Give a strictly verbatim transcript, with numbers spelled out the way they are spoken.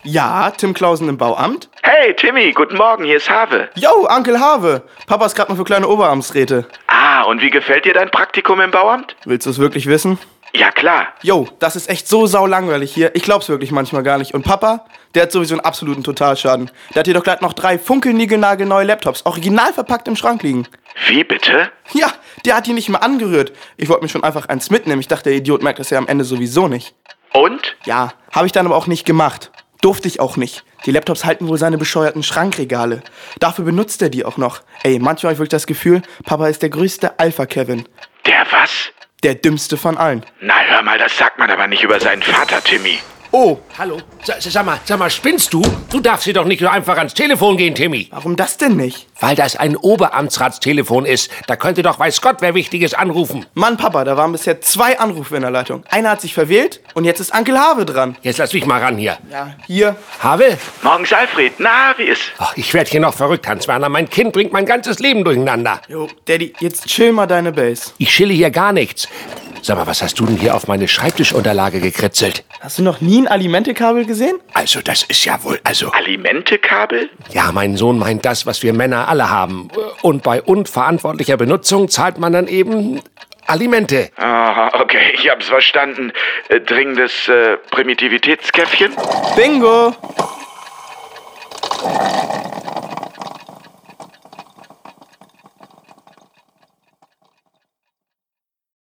Ja, Tim Clausen im Bauamt. Hey, Timmy, guten Morgen, hier ist Have. Yo, Onkel Have. Papa ist gerade mal für kleine Oberamtsräte. Ah, und wie gefällt dir dein Praktikum im Bauamt? Willst du es wirklich wissen? Ja, klar. Yo, das ist echt so saulangweilig hier. Ich glaub's wirklich manchmal gar nicht. Und Papa, der hat sowieso einen absoluten Totalschaden. Der hat hier doch gleich noch drei funkelniegelnagelneue Laptops, original verpackt im Schrank liegen. Wie bitte? Ja, der hat die nicht mal angerührt. Ich wollte mir schon einfach eins mitnehmen. Ich dachte, der Idiot merkt das ja am Ende sowieso nicht. Und? Ja, habe ich dann aber auch nicht gemacht. Durfte ich auch nicht. Die Laptops halten wohl seine bescheuerten Schrankregale. Dafür benutzt er die auch noch. Ey, manchmal habe ich wirklich das Gefühl, Papa ist der größte Alpha-Kevin. Der was? Der dümmste von allen. Na, hör mal, das sagt man aber nicht über seinen Vater, Timmy. Oh, Hallo? Sa- Sag mal, sag mal, spinnst du? Du darfst hier doch nicht so einfach ans Telefon gehen, Timmy. warum das denn nicht? Weil das ein Oberamtsratstelefon ist. Da könnte doch weiß Gott wer Wichtiges anrufen. Mann, Papa, da waren bisher zwei Anrufe in der Leitung. Einer hat sich verwählt und jetzt ist Onkel Have dran. Jetzt lass mich mal ran hier. Ja, hier. Have? Morgens, Alfred. Na, wie ist? Ach, ich werd hier noch verrückt, Hans-Werner. Mein Kind bringt mein ganzes Leben durcheinander. Jo, Daddy, jetzt chill mal deine Base. Ich chille hier gar nichts. Sag mal, was hast du denn hier auf meine Schreibtischunterlage gekritzelt? Hast du noch nie ein Alimentekabel gesehen? Also, das ist ja wohl, also... Alimentekabel? Ja, mein Sohn meint das, was wir Männer alle haben. Und bei unverantwortlicher Benutzung zahlt man dann eben Alimente. Aha, okay, ich hab's verstanden. Äh, dringendes äh, Primitivitätskäffchen? Bingo!